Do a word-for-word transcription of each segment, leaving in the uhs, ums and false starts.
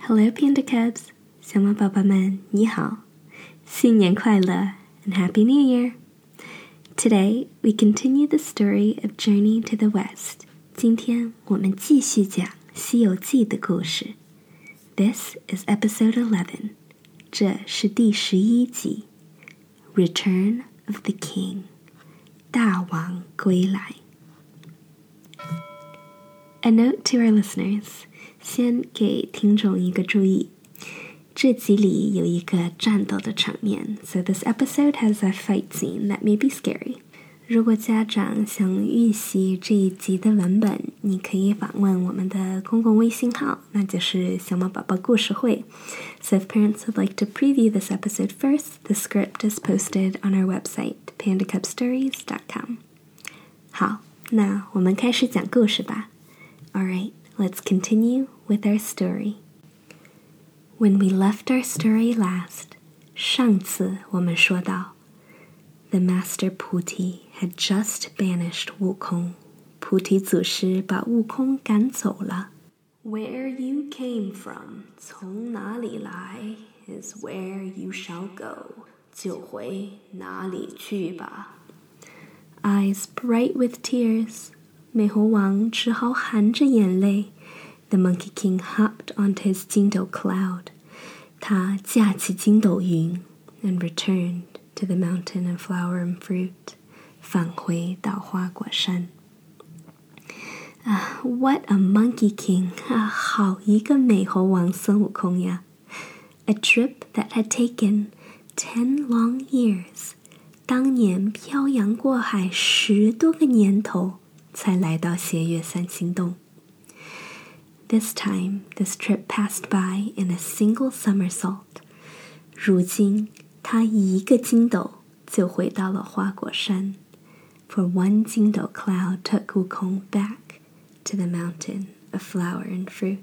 Hello Panda Cubs, 小猫宝宝们你好，新年快乐 and Happy New Year! Today we continue the story of Journey to the West. 今天我们继续讲西游记的故事。This is episode eleven. 这是第十一集 Return of the King. 大王归来。A note to our listeners. 先给听众一个注意，这集里有一个战斗的场面 So this episode has a fight scene that may be scary. 如果家长想预习这一集的文本，你可以访问我们的公共微信号，那就是小猫宝宝故事会。So if parents would like to preview this episode first, the script is posted on our website, panda cub stories dot com. 好，那我们开始讲故事吧。Alright, let's continue with our story. When we left our story last, 上次我们说到The Master Puti had just banished Wukong. 菩提祖师把悟空赶走了。Where you came from, 从哪里来 is where you shall go. 就回哪里去吧。Eyes bright with tears, 美猴王只好含着眼泪。The Monkey King hopped onto his 筋斗 cloud. 他驾起筋斗云 and returned to the mountain of flower and fruit. 返回到花果山。Uh, what a Monkey King! 啊，好一个美猴王孙悟空呀。A trip that had taken ten long years. 当年漂洋过海十多个年头才来到斜月三星洞。This time, this trip passed by in a single somersault. 如今，他一个筋斗就回到了花果山。For one 筋斗 cloud took Wukong back to the mountain of flower and fruit.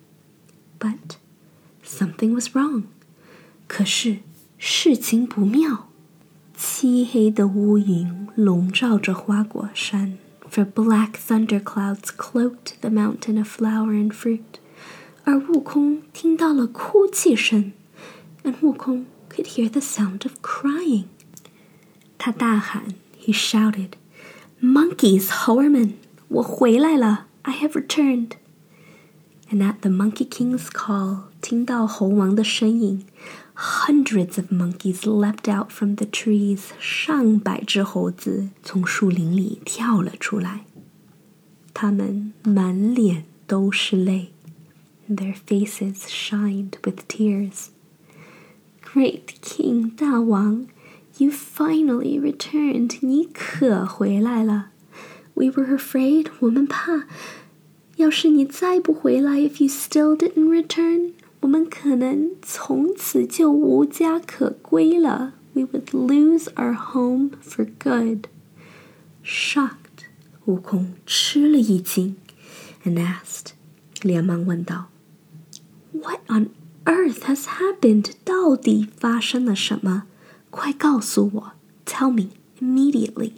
But something was wrong. 可是事情不妙。漆黑的乌云笼罩着花果山。For black thunderclouds cloaked the mountain of flower and fruit. 而悟空听到了哭泣声 and 悟空 could hear the sound of crying. 他大喊 He shouted, Monkeys, Horman! 我回来了 I have returned. And at the Monkey King's call, 听到猴王的声音Hundreds of monkeys leapt out from the trees. 上百只猴子从树林里跳了出来。他们满脸都是泪。Their faces shined with tears. Great King 大王 You finally returned. 你可回来了。We were afraid. 我们怕，要是你再不回来 If you still didn't return,我们可能从此就无家可归了。We would lose our home for good. Shocked, 悟空吃了一惊 and asked, 连忙问道 What on earth has happened? 到底发生了什么？快告诉我 Tell me immediately.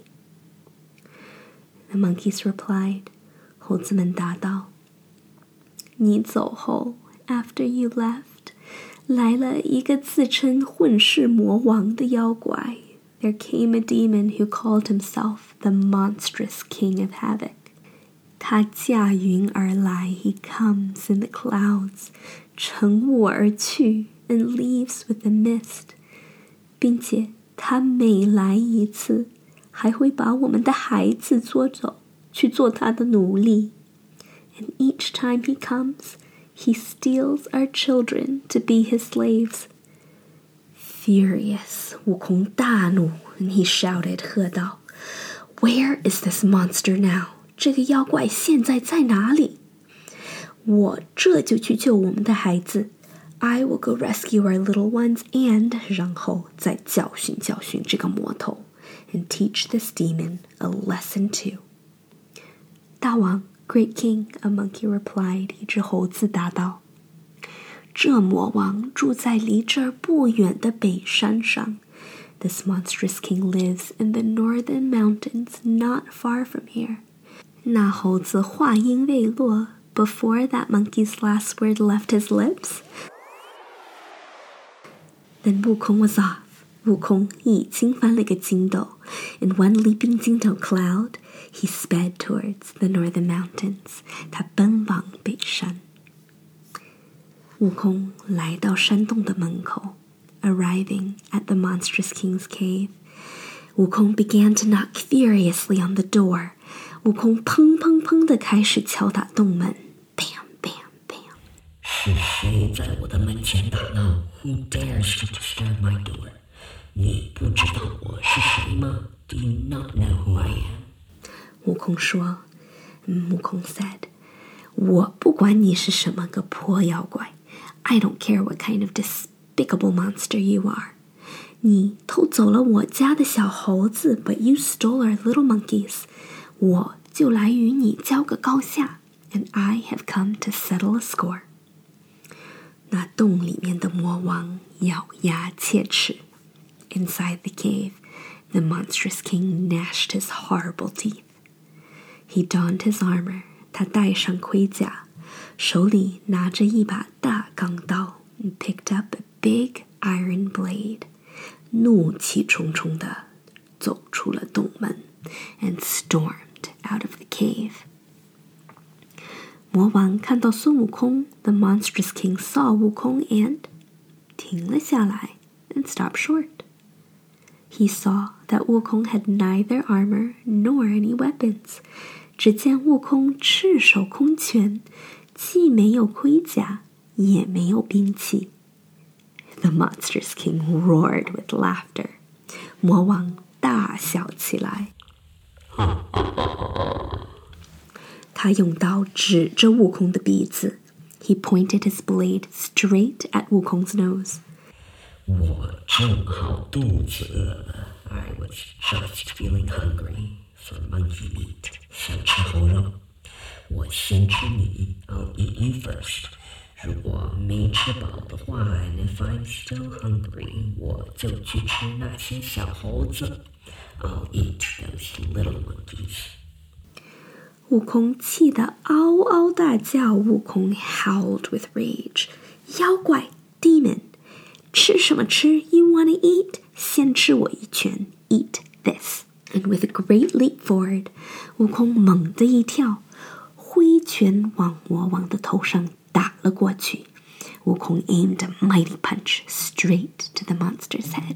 The monkeys replied, 猴子们答道你走后After you left, 来了一个自称混世魔王的妖怪。There came a demon who called himself the monstrous king of havoc. 他驾云而来 He comes in the clouds, 乘雾而去 and leaves with the mist. 并且他每来一次，还会把我们的孩子捉走，去做他的奴隶。And each time he comes, He steals our children to be his slaves. Furious, 悟空大怒 and he shouted, 喝道 Where is this monster now? 这个妖怪现在在哪里？我这就去救我们的孩子。I will go rescue our little ones and 然后再教训教训这个魔头 and teach this demon a lesson too. 大王Great King, a monkey replied, 一只猴子答道这魔王住在离这儿不远的北山上 This monstrous king lives in the northern mountains not far from here. 那猴子话音未落 before that monkey's last word left his lips? Then 悟空 was off. 悟空已经翻了个筋斗 In one leaping 筋斗 cloud, he sped towards the northern mountains. 他奔往北山。悟空来到山洞的门口 Arriving at the monstrous king's cave, 悟空 began to knock furiously on the door. 悟空砰砰砰地开始敲打洞门 Bam, bam, bam. 是谁在我的门前打闹 Who dares to disturb my door? 你不知道我是谁吗 Do you not know who I am? 悟空说 悟空 said, 我不管你是什么个破妖怪 I don't care what kind of despicable monster you are. 你偷走了我家的小猴子 But you stole our little monkeys. 我就来与你交个高下 And I have come to settle a score. 那洞里面的魔王咬牙切齿 Inside the cave, the monstrous king gnashed his horrible teeth. He donned his armor, 他戴上盔甲，手里拿着一把大钢刀 and picked up a big iron blade. 怒气冲冲地走出了洞门 and stormed out of the cave. 魔王看到孙悟空 The monstrous king saw 悟空 and 停了下来 and stopped short.He saw that 悟空 had neither armor nor any weapons. 只见悟空赤手空拳，既没有盔甲，也没有兵器。The monstrous king roared with laughter. 魔王大笑起来。他用刀指着悟空的鼻子。He pointed his blade straight at 悟空 's nose. 我正好肚子饿了 I was just feeling hungry for monkey meat 想吃猴肉我先吃你 I'll eat you first 如果没吃饱的话 And if I'm still hungry 我就去吃那些小猴子 I'll eat those little monkeys 悟空气得嗷嗷大叫悟空 howled with rage 妖怪 demon吃什么吃 You wanna eat? 先吃我一拳 Eat this. And with a great leap forward, 悟空猛地一跳，挥拳往魔王的头上打了过去。悟空 aimed a mighty punch straight to the monster's head.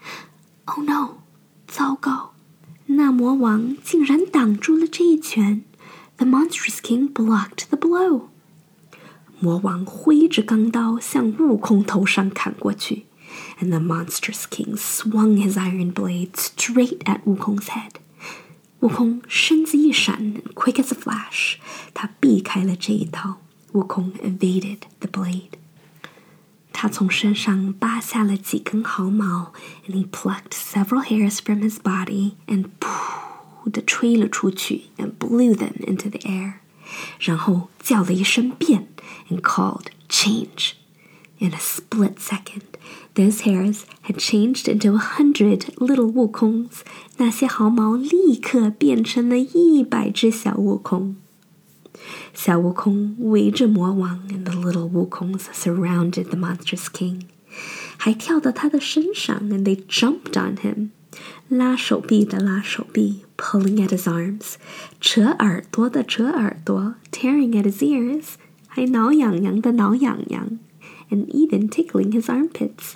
Oh no! 糟糕！那魔王竟然挡住了这一拳。The monstrous king blocked the blow.魔王挥着钢刀向悟空头上砍过去 And the monstrous king swung his iron blade straight at 悟空 's head. 悟空身子一闪 Quick as a flash. 他避开了这一刀悟空 evaded the blade. 他从身上扒下了几根毫毛 And he plucked several hairs from his body And 噗地吹了出去 And blew them into the air.然后叫了一声变 and called change. In a split second, those hairs had changed into a hundred little 悟空 's. 那些毫毛立刻变成了一百只小悟空。小悟空围着魔王 and the little 悟空 's surrounded the monstrous king. 还跳到他的身上 and they jumped on him. 拉手臂的拉手臂 pulling at his arms 扯耳朵的扯耳朵 tearing at his ears 还挠痒痒的挠痒痒 and even tickling his armpits.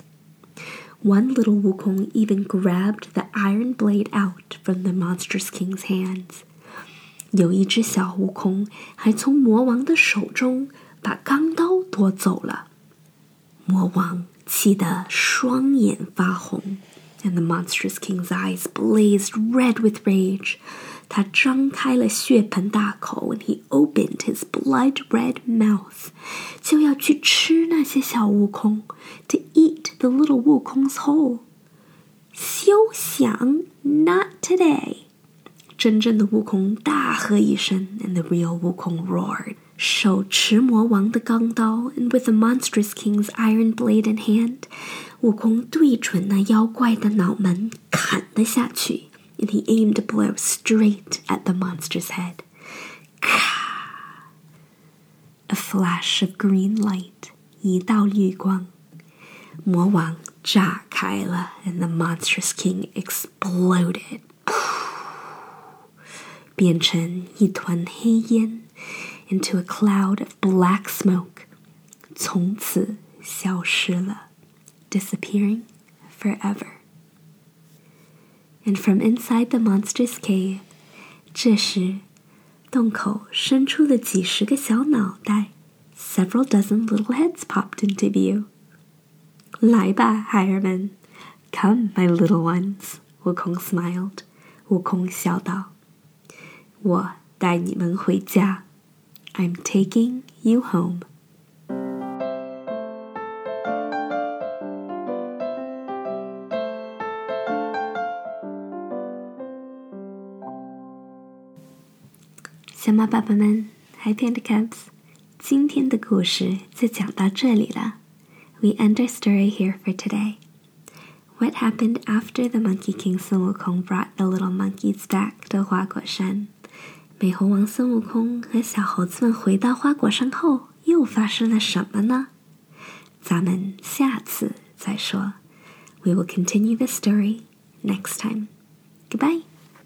One little 悟空 even grabbed the iron blade out from the monstrous king's hands. 有一只小悟空还从魔王的手中把钢刀夺走了。魔王气得双眼发红And the monstrous king's eyes blazed red with rage. 他张开了血盆大口 and he opened his blood-red mouth. 就要去吃那些小悟空 to eat the little 悟空 's whole. 休想 Not today. 真正的悟空大喝一声 and the real 悟空 roared. 手持魔王的钢刀 and with the monstrous king's iron blade in hand, 悟空对准那妖怪的脑门砍了下去 and he aimed a blow straight at the monster's head. flash of green light, 一道绿光，魔网炸开了 and the monstrous king exploded. 变成一团黑烟 into a cloud of black smoke. 从此消失了 disappearing forever. And from inside the monster's cave, 这时洞口伸出了几十个小脑袋 Several dozen little heads popped into view. 来吧，孩儿们 Come, my little ones, 悟空 smiled. 悟空笑道，我带你们回家 I'm taking you home. "小马宝宝们 Hi Panda Cubs, 今天的故事就讲到这里了 We end our story here for today. What happened after the Monkey King 孙悟空 brought the little monkeys back to 花果山？美猴王孙悟空和小猴子们回到花果山后，又发生了什么呢？咱们下次再说。We will continue the story next time. Goodbye.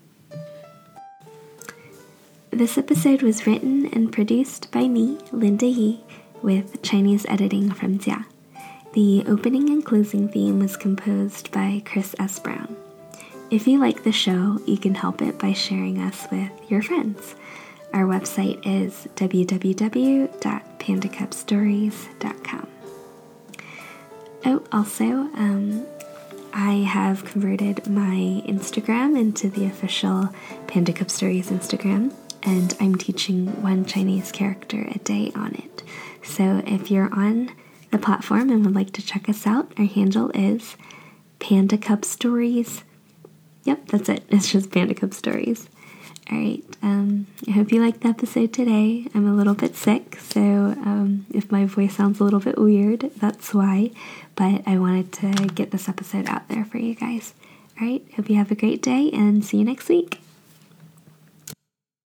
This episode was written and produced by me, Linda Yi, with Chinese editing from Jia. The opening and closing theme was composed by Chris S. Brown. If you like the show, you can help it by sharing us with your friends. Our website is w w w dot panda cub stories dot com. Oh, also, um, I have converted my Instagram into the official Panda Cub Stories Instagram, and I'm teaching one Chinese character a day on it. So if you're on the platform and would like to check us out, our handle is Panda Cub Stories. Yep, that's it. It's just Panda Cub Stories. All right. Um, I hope you liked the episode today. I'm a little bit sick, so um, if my voice sounds a little bit weird, that's why. But I wanted to get this episode out there for you guys. All right. Hope you have a great day and see you next week.